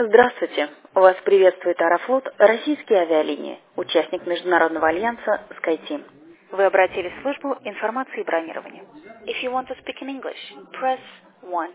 Здравствуйте. Вас приветствует Аэрофлот, российские авиалинии, участник Международного альянса SkyTeam. Вы обратились в службу информации и бронирования. If you want to speak in English, press 1.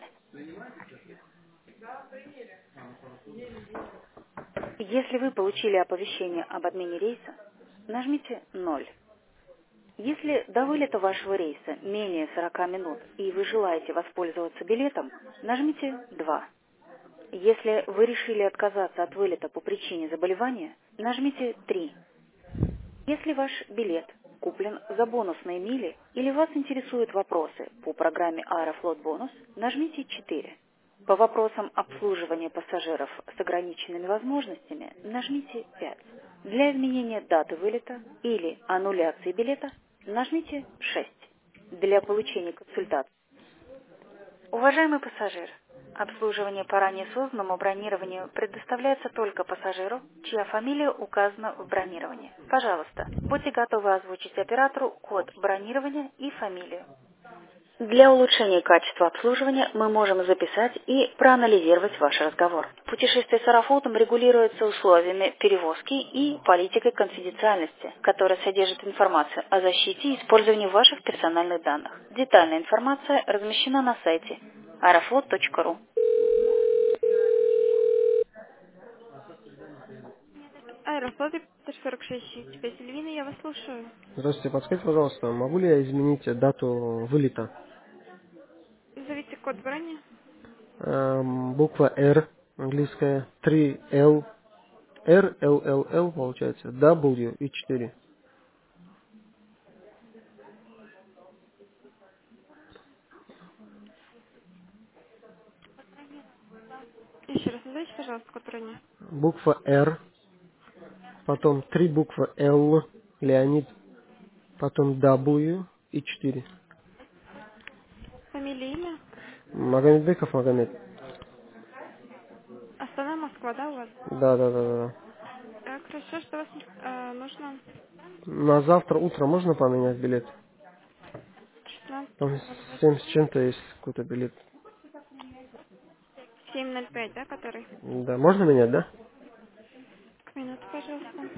Если вы получили оповещение об отмене рейса, нажмите 0. Если до вылета вашего рейса менее 40 минут и вы желаете воспользоваться билетом, нажмите 2. Если вы решили отказаться от вылета по причине заболевания, нажмите 3. Если ваш билет куплен за бонусные мили или вас интересуют вопросы по программе Аэрофлот Бонус, нажмите 4. По вопросам обслуживания пассажиров с ограниченными возможностями, нажмите 5. Для изменения даты вылета или аннуляции билета, нажмите 6. Для получения консультации. Уважаемый пассажир, обслуживание по ранее созданному бронированию предоставляется только пассажиру, чья фамилия указана в бронировании. Пожалуйста, будьте готовы озвучить оператору код бронирования и фамилию. Для улучшения качества обслуживания мы можем записать и проанализировать ваш разговор. Путешествие с Аэрофлотом регулируется условиями перевозки и политикой конфиденциальности, которая содержит информацию о защите и использовании ваших персональных данных. Детальная информация размещена на сайте aeroflot.ru. Аэрофлот 46, тебя Сильвина, я вас слушаю. Здравствуйте, подскажите, пожалуйста, могу ли я изменить дату вылета? Назовите код брони. Буква R, английская, 3L, R, L, L, L, получается, W и 4. Еще раз назовите, пожалуйста, код брони. Буква R, потом 3 буквы L, Леонид, потом W и 4. Фамилия, имя. Магомедбеков Магомед. Астана, Москва, да, у вас? Да. Так, хорошо, что у вас нужно? На завтра утро можно поменять билет? 16, Там 7 с чем-то есть какой-то билет. 7:05, да, который? Да, можно менять, да? Минуту, пожалуйста.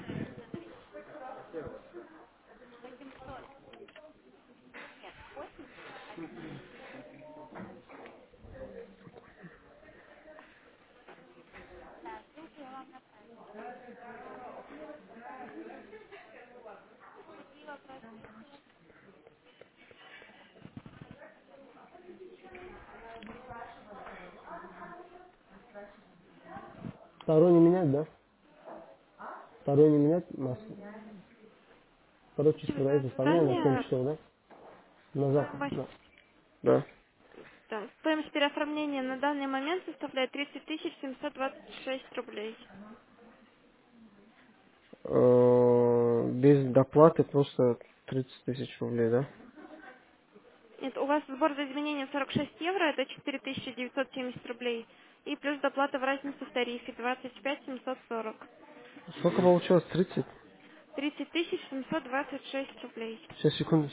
Второй не менять, да? Второй не менять нас. Второе число, да, из оставления на 7 Здание, часов, да? На завтра, ваш- да. Да. да, стоимость переоформления на данный момент составляет 30 726 рублей. Без доплаты просто 30 тысяч рублей, да? Нет, у вас сбор за изменение 46 евро, это 4970 рублей. И плюс доплата в разницу в тарифе 25 740. Сколько получилось? 30? 30 726 рублей. Сейчас, секунду.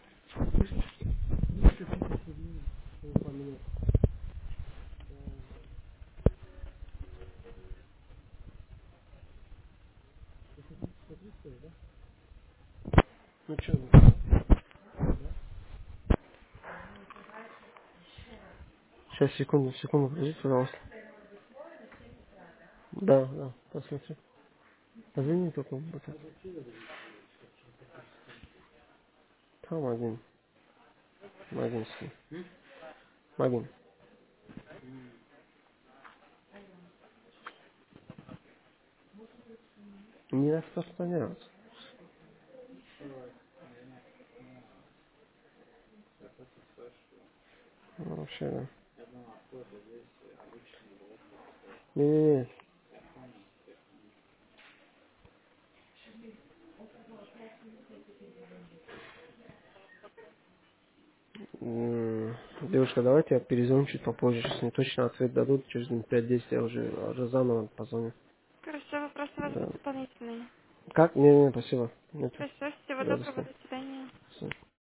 Ну что? Сейчас, секунду, подождите, пожалуйста. Да, посмотри. Позвони только. Там Магин с ним. Магин. Не распространяться. Ну, вообще, да. Не. Девушка, давайте я перезвоню чуть попозже. Сейчас мне точно ответ дадут. Через минут 5-10 я уже заново позвоню. Хорошо, вопрос у вас Да. будет дополнительный. Как? Не, спасибо. Нет. Хорошо, всего Да, до доброго, свидания. до свидания.